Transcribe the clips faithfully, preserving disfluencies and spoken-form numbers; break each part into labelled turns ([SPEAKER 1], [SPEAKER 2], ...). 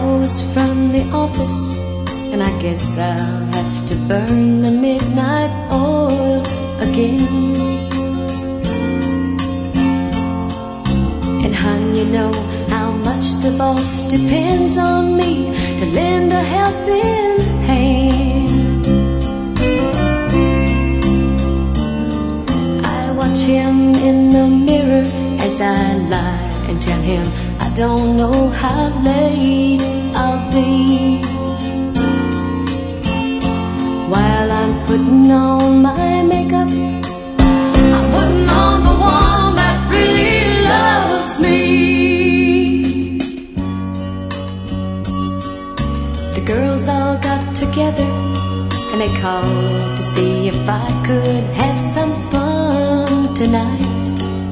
[SPEAKER 1] closed from the office, and I guess I'll have to burn the midnight oil again. And hon, you know how much the boss depends on me to lend a helping hand. I watch him in the mirror as I lie and tell him I don't know how late I'll be. While I'm putting on my makeup, I'm putting on the one that really loves me. The girls all got together and they called to see if I could have some fun tonight.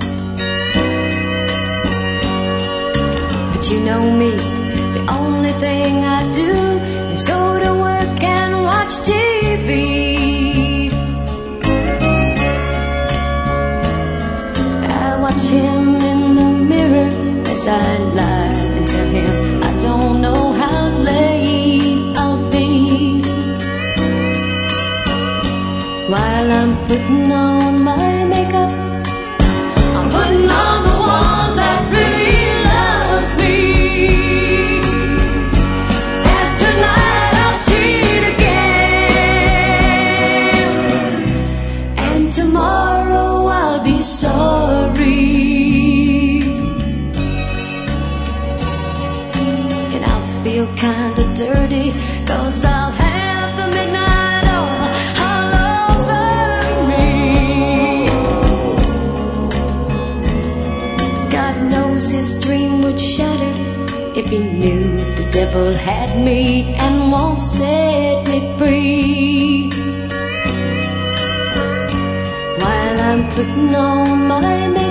[SPEAKER 1] But you know me, the only thing I do is go to work and watch T V. I watch him in the mirror as I lie and tell him I don't know how late I'll be. While I'm putting on my makeup, I'm putting on the one that really loves me. And tonight I'll cheat again, and tomorrow I'll be sorry. And I'll feel kinda dirty, 'cause I'll have the midnight oil all over me. God knows his dream would shatter if he knew the devil had me and won't set me free. While I'm putting on my makeup,